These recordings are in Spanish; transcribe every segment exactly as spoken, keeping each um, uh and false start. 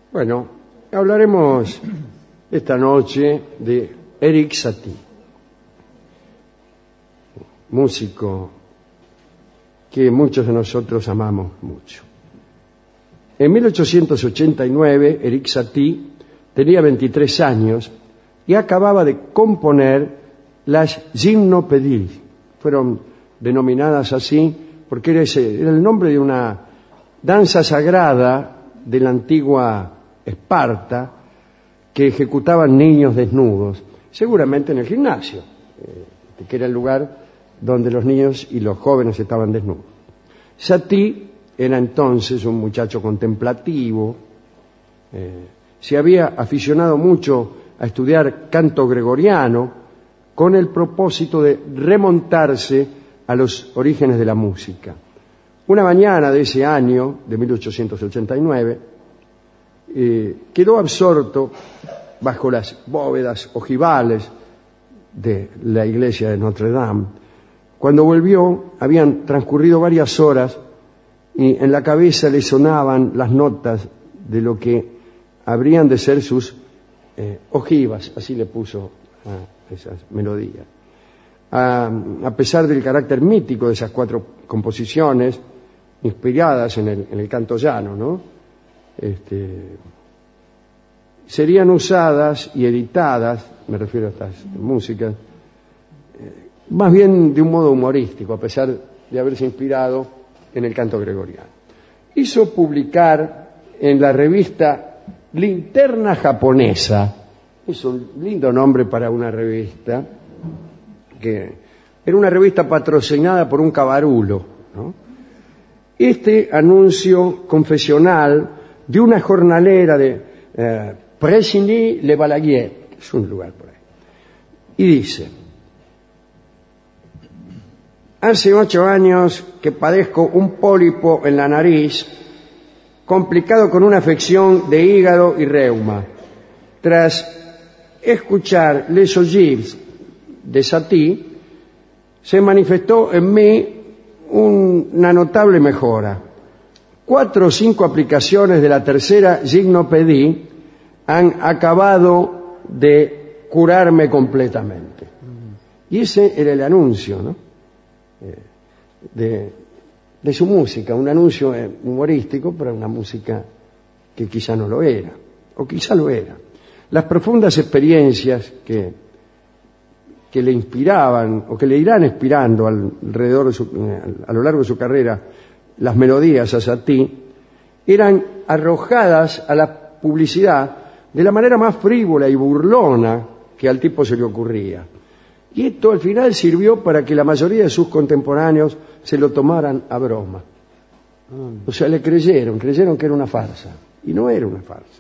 Bueno, hablaremos esta noche de Erik Satie, músico que muchos de nosotros amamos mucho. En mil ochocientos ochenta y nueve, Erik Satie tenía veintitrés años y acababa de componer las Gymnopédies. Fueron denominadas así porque era, ese, era el nombre de una danza sagrada de la antigua Esparta que ejecutaban niños desnudos, seguramente en el gimnasio, eh, que era el lugar donde los niños y los jóvenes estaban desnudos. Satie era entonces un muchacho contemplativo, eh, se había aficionado mucho a estudiar canto gregoriano con el propósito de remontarse a los orígenes de la música. Una mañana de ese año, de mil ochocientos ochenta y nueve, eh, quedó absorto bajo las bóvedas ojivales de la iglesia de Notre Dame. Cuando volvió, habían transcurrido varias horas y en la cabeza le sonaban las notas de lo que habrían de ser sus eh, ojivas, así le puso a esas melodías. A, a pesar del carácter mítico de esas cuatro composiciones, inspiradas en el, en el canto llano, ¿no? Este, serían usadas y editadas, me refiero a estas músicas, eh, más bien de un modo humorístico, a pesar de haberse inspirado en el canto gregoriano. Hizo publicar en la revista Linterna Japonesa, es un lindo nombre para una revista, que era una revista patrocinada por un cabarulo, ¿no? Este anuncio confesional de una jornalera de eh, Pressigny-le-Balaguier, que es un lugar por ahí, y dice: hace ocho años que padezco un pólipo en la nariz, complicado con una afección de hígado y reuma. Tras escuchar Les Ogives de Satie, se manifestó en mí un, una notable mejora. Cuatro o cinco aplicaciones de la tercera Gymnopédie han acabado de curarme completamente. Y ese era el anuncio, ¿no? De, de su música, un anuncio humorístico, pero una música que quizá no lo era, o quizá lo era. Las profundas experiencias que, que le inspiraban, o que le irán inspirando alrededor de su, a lo largo de su carrera, las melodías a Satie, eran arrojadas a la publicidad de la manera más frívola y burlona que al tipo se le ocurría. Y esto al final sirvió para que la mayoría de sus contemporáneos se lo tomaran a broma. O sea, le creyeron, creyeron que era una farsa. Y no era una farsa.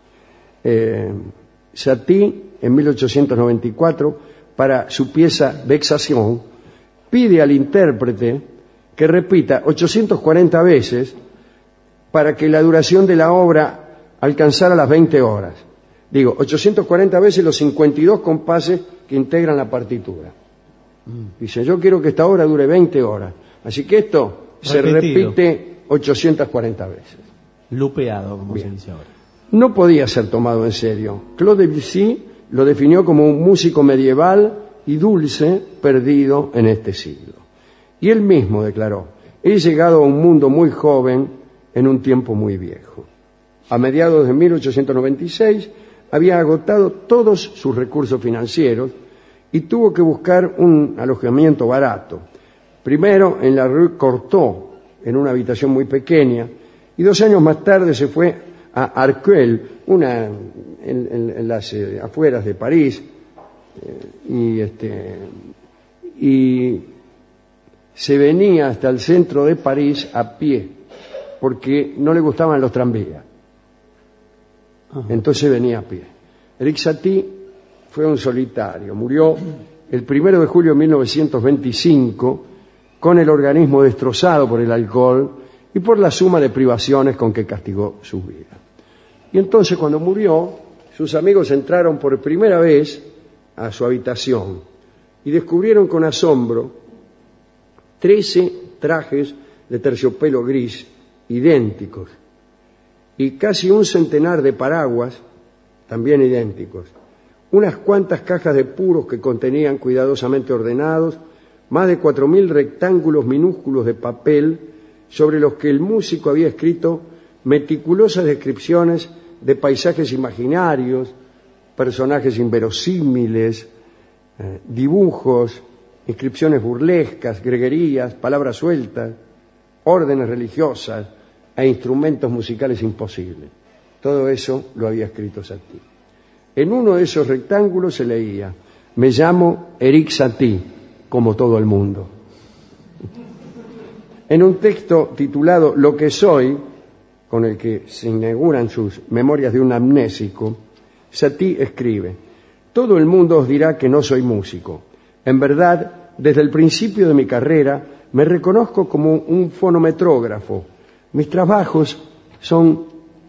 Eh, Satie, en mil ochocientos noventa y cuatro, para su pieza Vexation, pide al intérprete que repita ochocientas cuarenta veces para que la duración de la obra alcanzara las veinte horas. Digo, ochocientas cuarenta veces los cincuenta y dos compases que integran la partitura. Dice, yo quiero que esta obra dure veinte horas. Así que esto se Repetido. repite ochocientas cuarenta veces. Lupeado, como Bien. se dice ahora. No podía ser tomado en serio. Claude Debussy lo definió como un músico medieval y dulce perdido en este siglo. Y él mismo declaró, he llegado a un mundo muy joven en un tiempo muy viejo. A mediados de mil ochocientos noventa y seis había agotado todos sus recursos financieros y tuvo que buscar un alojamiento barato. Primero en la Rue Cortot, en una habitación muy pequeña, y dos años más tarde se fue a Arcueil, una, en, en, en las eh, afueras de París, eh, y, este, y se venía hasta el centro de París a pie, porque no le gustaban los tranvías. Entonces venía a pie. Erik Satie fue un solitario. Murió el primero de julio de mil novecientos veinticinco con el organismo destrozado por el alcohol y por la suma de privaciones con que castigó su vida. Y entonces, cuando murió, sus amigos entraron por primera vez a su habitación y descubrieron con asombro trece trajes de terciopelo gris idénticos. y casi un centenar de paraguas, también idénticos, unas cuantas cajas de puros que contenían, cuidadosamente ordenados, más de cuatro mil rectángulos minúsculos de papel sobre los que el músico había escrito meticulosas descripciones de paisajes imaginarios, personajes inverosímiles, eh, dibujos, inscripciones burlescas, greguerías, palabras sueltas, órdenes religiosas e instrumentos musicales imposibles. Todo eso lo había escrito Satie. En uno de esos rectángulos se leía: me llamo Éric Satie, como todo el mundo. En un texto titulado Lo que soy, con el que se inauguran sus Memorias de un amnésico, Satie escribe: todo el mundo os dirá que no soy músico. En verdad, desde el principio de mi carrera, me reconozco como un fonometrógrafo. Mis trabajos son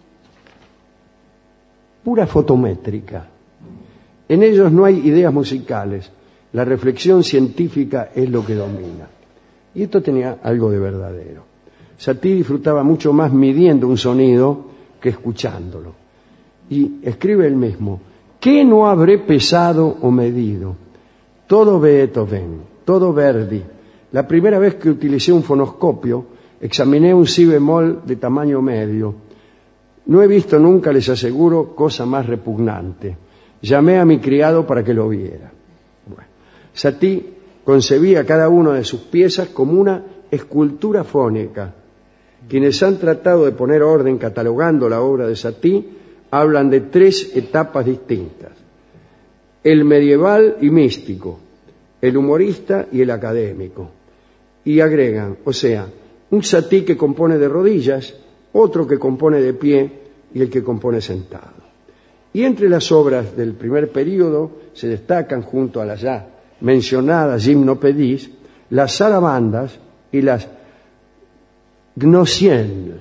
pura fotométrica. En ellos no hay ideas musicales. La reflexión científica es lo que domina. Y esto tenía algo de verdadero. Satie disfrutaba mucho más midiendo un sonido que escuchándolo. Y escribe él mismo: ¿qué no habré pesado o medido? Todo Beethoven, todo Verdi. La primera vez que utilicé un fonoscopio, examiné un si bemol de tamaño medio. No he visto nunca, les aseguro, cosa más repugnante. Llamé a mi criado para que lo viera. Bueno, Satie concebía cada una de sus piezas como una escultura fónica. Quienes han tratado de poner orden catalogando la obra de Satie hablan de tres etapas distintas: el medieval y místico, el humorista y el académico. Y agregan, o sea, un Satie que compone de rodillas, otro que compone de pie y el que compone sentado. Y entre las obras del primer período se destacan, junto a las ya mencionadas gimnopédies, las zarabandas y las gnosiennes.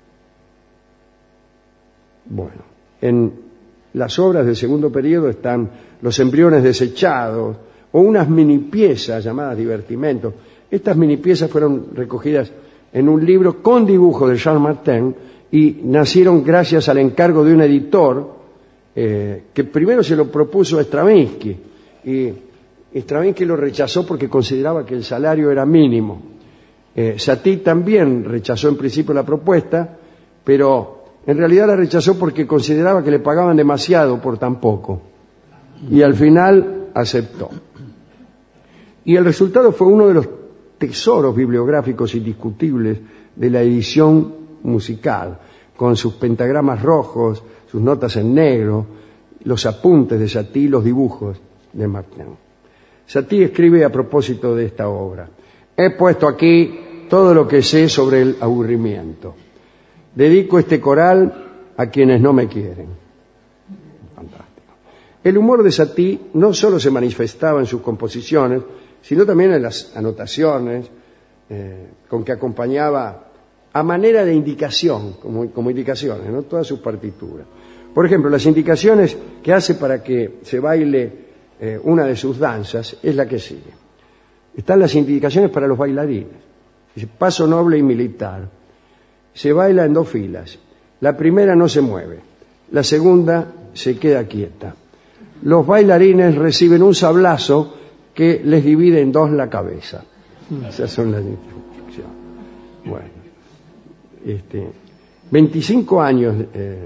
Bueno, en las obras del segundo período están los embriones desechados o unas mini piezas llamadas divertimentos. Estas mini piezas fueron recogidas en un libro con dibujo de Jean Martin y nacieron gracias al encargo de un editor eh, que primero se lo propuso a Stravinsky, y Stravinsky lo rechazó porque consideraba que el salario era mínimo. Eh, Satie también rechazó en principio la propuesta, pero en realidad la rechazó porque consideraba que le pagaban demasiado por tan poco, y al final aceptó. Y el resultado fue uno de los tesoros bibliográficos indiscutibles de la edición musical, con sus pentagramas rojos, sus notas en negro, los apuntes de Satie y los dibujos de Martin. Satie escribe a propósito de esta obra: he puesto aquí todo lo que sé sobre el aburrimiento. Dedico este coral a quienes no me quieren. Fantástico. El humor de Satie no solo se manifestaba en sus composiciones, sino también en las anotaciones eh, con que acompañaba a manera de indicación, como, como indicaciones, ¿no?, todas sus partituras. Por ejemplo, las indicaciones que hace para que se baile eh, una de sus danzas es la que sigue. Están las indicaciones para los bailarines. Dice: paso noble y militar. Se baila en dos filas. La primera no se mueve, la segunda se queda quieta. Los bailarines reciben un sablazo que les divide en dos la cabeza. Esas son las instrucciones. Bueno, este, veinticinco años eh,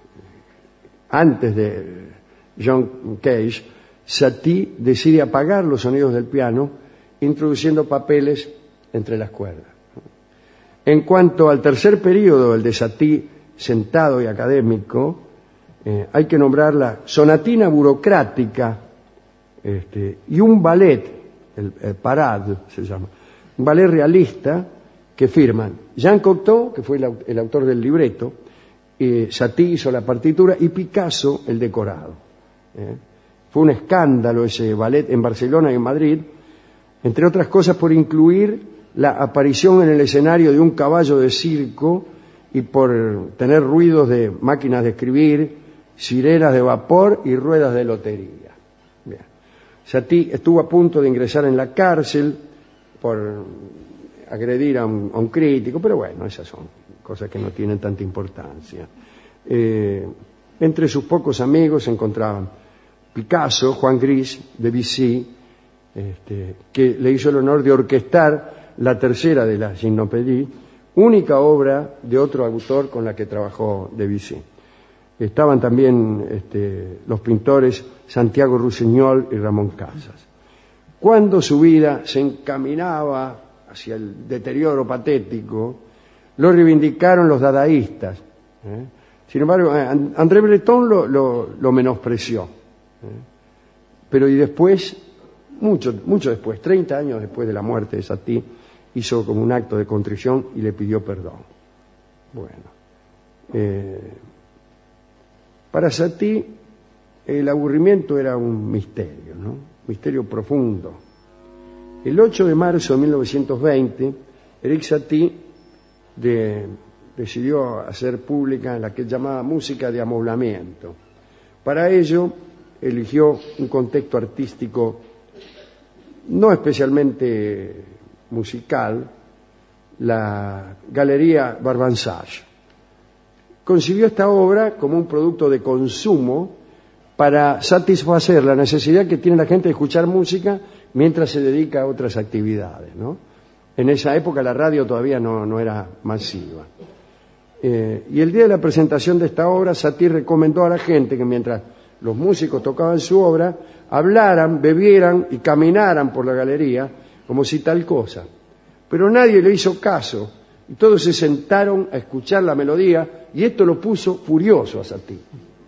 antes de John Cage, Satie decide apagar los sonidos del piano, introduciendo papeles entre las cuerdas. En cuanto al tercer período, el de Satie sentado y académico, eh, hay que nombrar la sonatina burocrática este, y un ballet, el, el Parade se llama, un ballet realista que firman Jean Cocteau, que fue el, el autor del libreto, eh, Satie hizo la partitura y Picasso el decorado. ¿eh? Fue un escándalo ese ballet en Barcelona y en Madrid, entre otras cosas por incluir la aparición en el escenario de un caballo de circo y por tener ruidos de máquinas de escribir, cireras de vapor y ruedas de lotería. Bien. Satie estuvo a punto de ingresar en la cárcel por agredir a un, a un crítico, pero bueno, esas son cosas que no tienen tanta importancia. Eh, entre sus pocos amigos se encontraban Picasso, Juan Gris, Debussy, este, que le hizo el honor de orquestar la tercera de las Gymnopédies, única obra de otro autor con la que trabajó Debussy. Estaban también este, los pintores Santiago Rusiñol y Ramón Casas. Cuando su vida se encaminaba hacia el deterioro patético, lo reivindicaron los dadaístas. ¿eh? Sin embargo, André Breton lo, lo, lo menospreció. ¿eh? Pero y después, mucho, mucho después, treinta años después de la muerte de Satie, hizo como un acto de contrición y le pidió perdón. Bueno. Eh, para Satie, el aburrimiento era un misterio, ¿no? Misterio profundo. El ocho de marzo de mil novecientos veinte, Erik Satie de, decidió hacer pública la que llamaba música de amoblamiento. Para ello, eligió un contexto artístico no especialmente musical, la Galería Barbansage. Concibió esta obra como un producto de consumo para satisfacer la necesidad que tiene la gente de escuchar música mientras se dedica a otras actividades, ¿no? En esa época la radio todavía no, no era masiva. Eh, y el día de la presentación de esta obra, Satie recomendó a la gente que mientras los músicos tocaban su obra, hablaran, bebieran y caminaran por la galería como si tal cosa. Pero nadie le hizo caso y todos se sentaron a escuchar la melodía y esto lo puso furioso a Satie.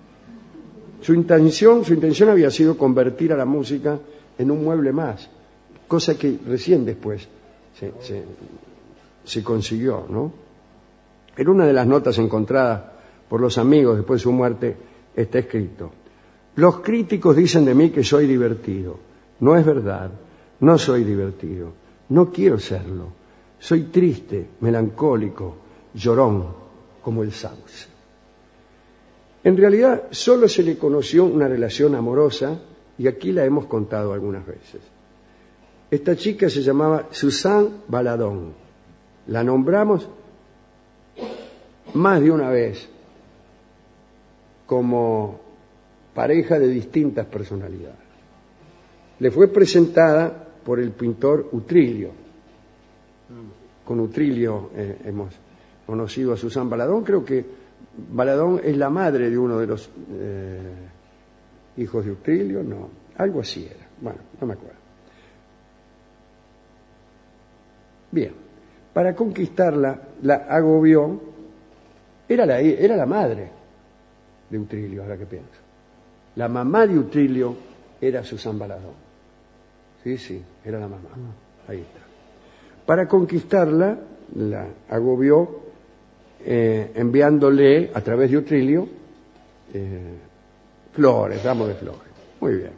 Su intención, su intención había sido convertir a la música en un mueble más, cosa que recién después se, se, se consiguió, ¿no? En una de las notas encontradas por los amigos después de su muerte está escrito: los críticos dicen de mí que soy divertido. No es verdad, no soy divertido, no quiero serlo. Soy triste, melancólico, llorón, como el sauce. En realidad, solo se le conoció una relación amorosa, y aquí la hemos contado algunas veces. Esta chica se llamaba Suzanne Valadon. La nombramos más de una vez como pareja de distintas personalidades. Le fue presentada por el pintor Utrillo. Con Utrillo eh, hemos conocido a Suzanne Valadon. Creo que Valadon es la madre de uno de los eh, hijos de Utrillo, no, algo así era. Bueno, no me acuerdo. Bien, para conquistarla, la agobió. Era la, era la madre de Utrillo, ahora que pienso. La mamá de Utrillo era Suzanne Valadon. Sí, sí, era la mamá. Ahí está. Para conquistarla, la agobió eh, enviándole a través de Utrillo eh, flores, ramos de flores. Muy bien.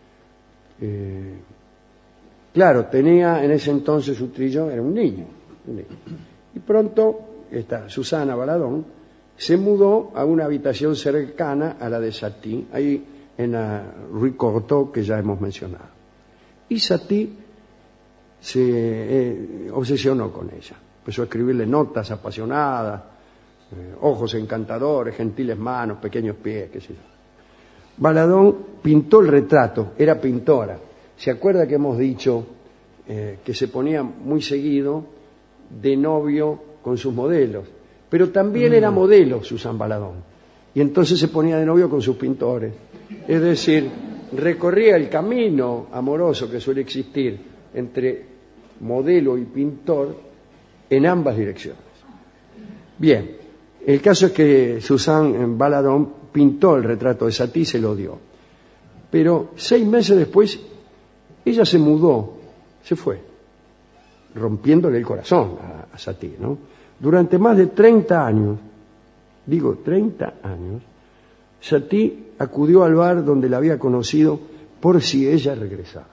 Eh, claro, tenía en ese entonces Utrillo, era un niño, un niño. Y pronto, esta Susana Valadon se mudó a una habitación cercana a la de Satie, ahí en la Rue Cortot, que ya hemos mencionado. Y Satie se eh, obsesionó con ella. Empezó a escribirle notas apasionadas, eh, ojos encantadores, gentiles manos, pequeños pies, qué sé yo. Valadon pintó el retrato, era pintora. ¿Se acuerda que hemos dicho eh, que se ponía muy seguido de novio con sus modelos? Pero también era modelo Suzanne Valadon. Y entonces se ponía de novio con sus pintores. Es decir, recorría el camino amoroso que suele existir entre modelo y pintor en ambas direcciones. Bien, el caso es que Suzanne Valadon pintó el retrato de Satie y se lo dio. Pero seis meses después, ella se mudó, se fue, rompiéndole el corazón a, a Satie, ¿no? Durante más de treinta años, digo treinta años, Satie acudió al bar donde la había conocido por si ella regresaba.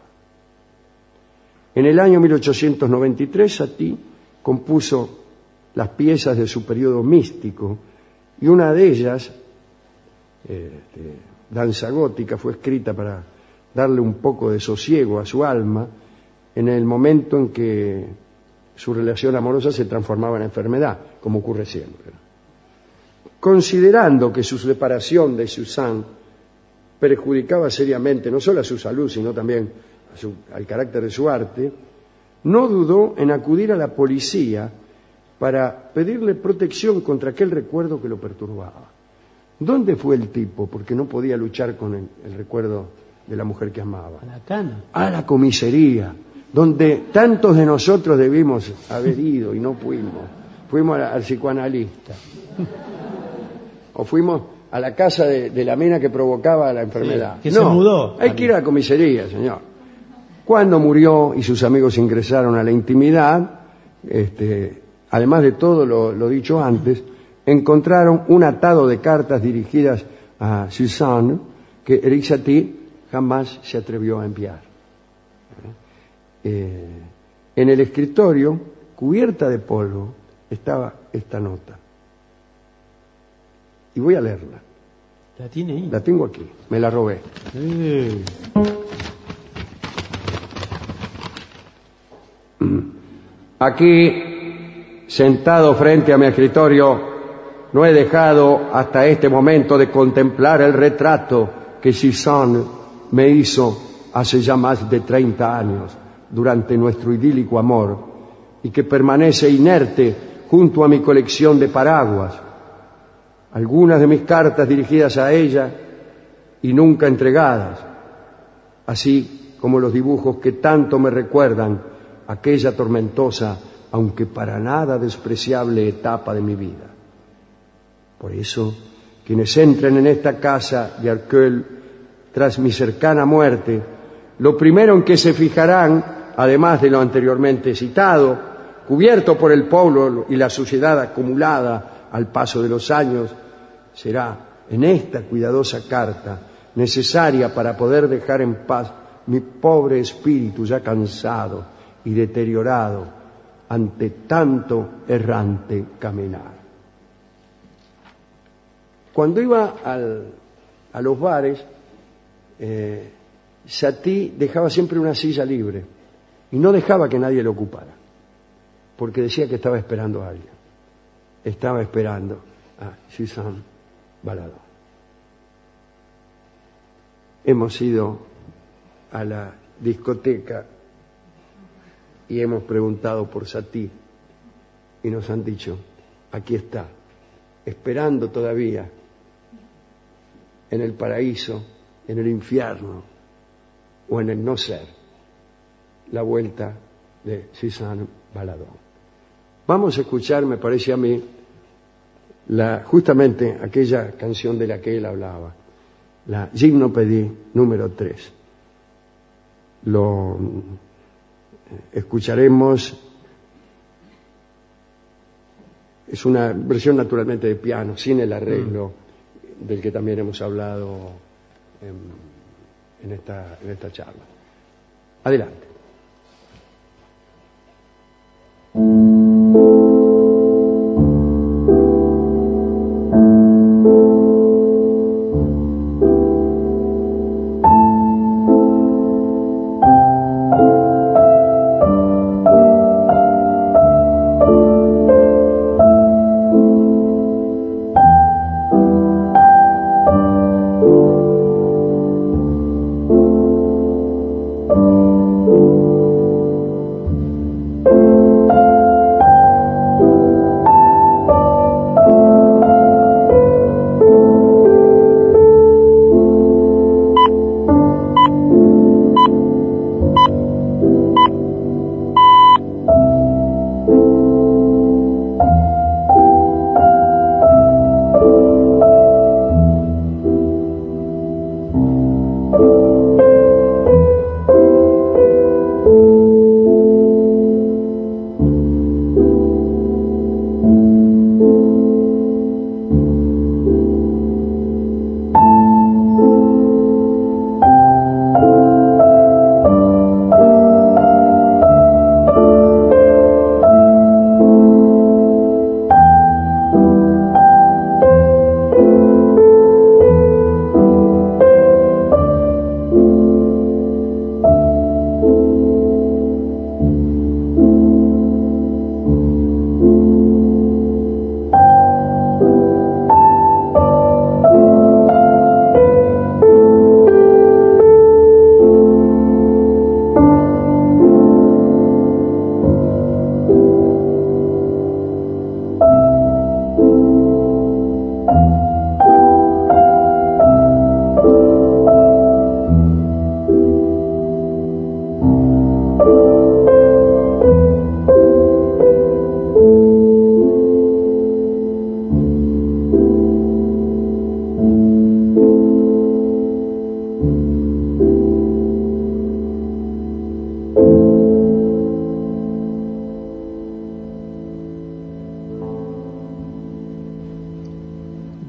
En el año mil ochocientos noventa y tres, Satie compuso las piezas de su periodo místico y una de ellas, eh, de danza gótica, fue escrita para darle un poco de sosiego a su alma en el momento en que su relación amorosa se transformaba en enfermedad, como ocurre siempre. considerando que su separación de Suzanne perjudicaba seriamente no solo a su salud, sino también a su, al carácter de su arte, no dudó en acudir a la policía para pedirle protección contra aquel recuerdo que lo perturbaba. ¿Dónde fue el tipo? Porque no podía luchar con el, el recuerdo de la mujer que amaba. A la cana. A la comisaría, donde tantos de nosotros debimos haber ido y no fuimos. Fuimos al, al psicoanalista. O fuimos a la casa de, de la mina que provocaba la enfermedad. Sí, que no, se mudó. Hay que ir a la comisaría, señor. Cuando murió y sus amigos ingresaron a la intimidad, este, además de todo lo, lo dicho antes, encontraron un atado de cartas dirigidas a Suzanne que Éric Satie jamás se atrevió a enviar. Eh, en el escritorio, cubierta de polvo, estaba esta nota. Y voy a leerla. ¿La tiene ahí? La tengo aquí, me la robé. Eh. Aquí, sentado frente a mi escritorio, no he dejado hasta este momento de contemplar el retrato que Suzanne me hizo hace ya más de treinta años, durante nuestro idílico amor, y que permanece inerte junto a mi colección de paraguas. Algunas de mis cartas dirigidas a ella y nunca entregadas, así como los dibujos que tanto me recuerdan aquella tormentosa, aunque para nada despreciable etapa de mi vida. Por eso, quienes entren en esta casa de Arcueil tras mi cercana muerte, lo primero en que se fijarán, además de lo anteriormente citado, cubierto por el polvo y la suciedad acumulada al paso de los años, será en esta cuidadosa carta, necesaria para poder dejar en paz mi pobre espíritu ya cansado y deteriorado ante tanto errante caminar. Cuando iba al, a los bares, eh, Satie dejaba siempre una silla libre y no dejaba que nadie lo ocupara, porque decía que estaba esperando a alguien. Estaba esperando a Suzanne Valadon. Hemos ido a la discoteca y hemos preguntado por Satie y nos han dicho, aquí está, esperando todavía en el paraíso, en el infierno o en el no ser, la vuelta de Suzanne Valadon. Vamos a escuchar, me parece a mí, la, justamente aquella canción de la que él hablaba, la Gymnopédie número tres. Lo escucharemos, es una versión naturalmente de piano, sin el arreglo mm. del que también hemos hablado en, en, esta, en esta charla. Adelante. Thank you.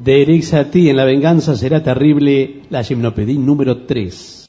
De Eric Satie en La venganza será terrible, la Gimnopédie número tres.